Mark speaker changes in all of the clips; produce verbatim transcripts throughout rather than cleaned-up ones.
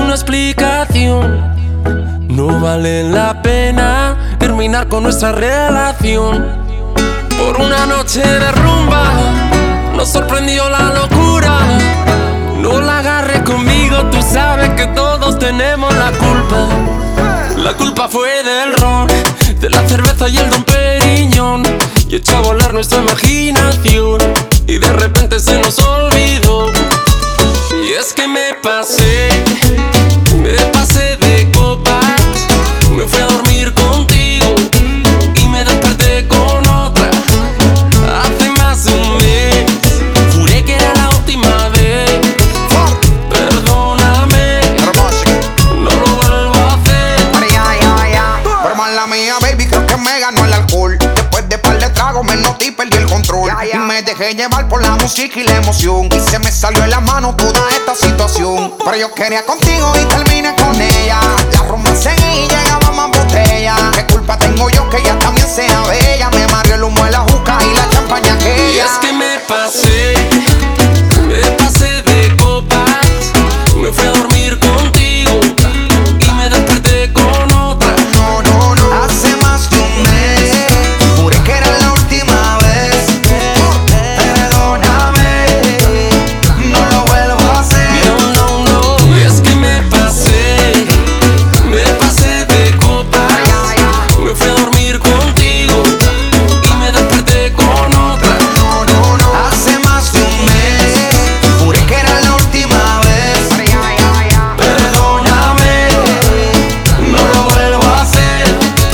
Speaker 1: una explicación. No vale la pena terminar con nuestra relación. Por una noche de rumba nos sorprendió la locura. No la agarres conmigo, tú sabes que todos tenemos la culpa. La culpa fue del ron, de la cerveza y el Dom Perignon, y echó a volar nuestra imaginación, y de repente se nos olvidó. Y es que me pasé, me pasé de copas. Me fui a dormir contigo y me desperté con otra. Hace más de un mes juré que era la última vez. Perdóname, no lo vuelvo a hacer.
Speaker 2: Pero mala mía, baby, creo que me ganó el alcohol. Después de par de tragos me noté y perdí el control. Y me dejé llevar por la música y la emoción, y se me salió de la mano toda esta situación. Pero yo quería contigo y terminé con ella. La rumba seguía y llegaba más botella. ¿Qué culpa tengo yo que ella también sea bella? Me mareó el humo de la juca y la champaña aquella.
Speaker 1: Y es que me pasé, me pasé de copas. Me fui a dormir contigo y me desperté con otra.
Speaker 2: No, no, no. Hace más de un mes juré que era la última vez. Perdóname, no lo vuelvo a hacer.
Speaker 1: No, no, no. Y es que me pasé, me pasé de copas. Me fui a dormir contigo y me desperté con otra.
Speaker 2: No, no, no. Hace más de un mes juré que era la última vez.
Speaker 1: Perdóname, no lo vuelvo a hacer.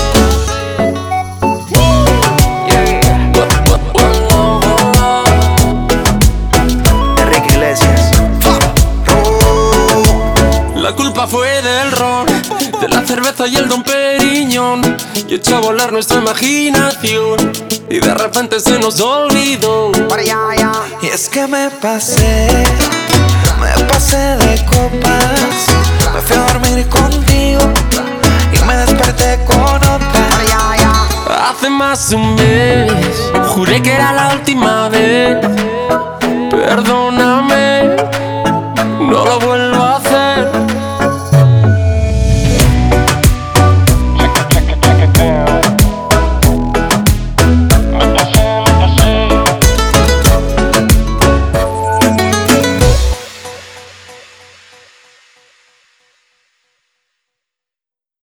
Speaker 2: Enrique Iglesias.
Speaker 1: La culpa fue del ron, de la cerveza y el Dom Perignon, y echó a volar nuestra imaginación, y de repente se nos olvidó.
Speaker 2: Y es que me pasé, me pasé de copas. Me fui a dormir contigo y me desperté con otra.
Speaker 1: Hace más de un mes juré que era la última vez. Perdón.